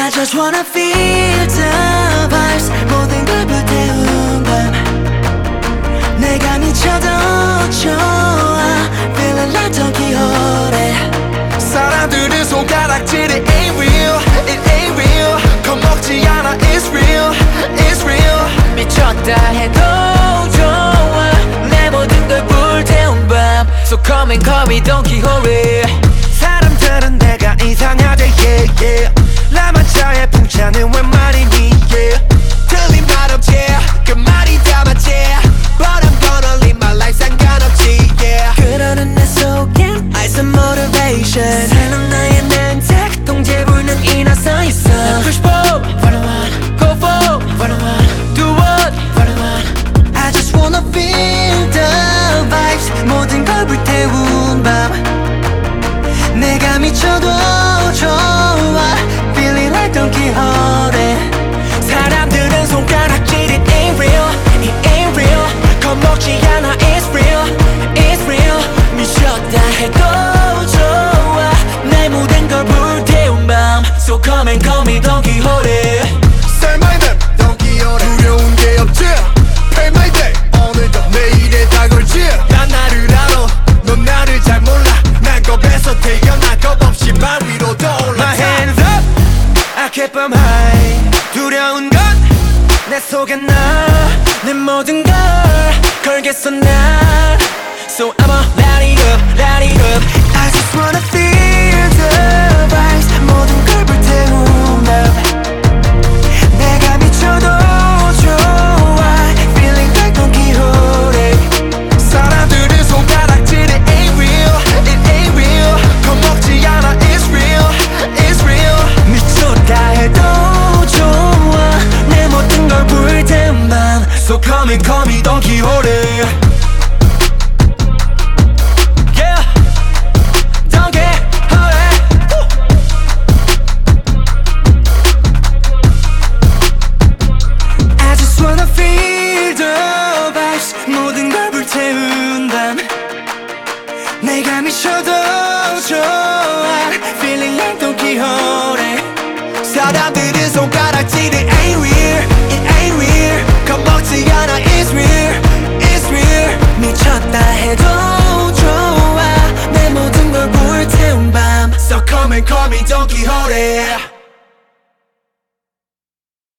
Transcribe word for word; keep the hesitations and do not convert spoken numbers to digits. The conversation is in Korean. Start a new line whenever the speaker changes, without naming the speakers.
I just wanna feel the vibes 모든 걸 불태운 밤 내가 미쳐도 좋아 Feeling like Don Quixote
사람들은 손가락질이 ain't real It ain't real 겁먹지 않아 It's real It's real
미쳤다 해도 좋아 내 모든 걸 불태운 밤 So come and call me Don Quixote
사람들은 내가 이상하대 yeah yeah 라만차의 풍차는 웬 말이니 yeah 틀린 말 없지 그 말이 다 맞지 But I'm gonna live my life 상관없지 yeah
그러는 내 속엔 ice and motivation 새로운 나의 멘트 동제 불능 이나 서있어 Push for what I want Go for what I want Do what what I want I just wanna feel the vibes 모든 걸 불태운 밤 내가 미쳐도 좋아 Feeling like Don Quixote
사람들은 손가락질이 ain't real It ain't real 겁먹지 않아 It's real It's real
미쳤다 해도 좋아 내 모든 걸 불태운 밤 So come and call me Don Quixote
Say my name Don Quixote 두려운 게 없지 Pay my day 오늘도 내일에 다 걸지 난 나를 알아 넌 나를 잘 몰라 난 겁에서 태어나 겁없이 발 위로 떠올라 My hands up I keep them high 두려운 건 내 속에 나 내 모든 걸 걸겠어 나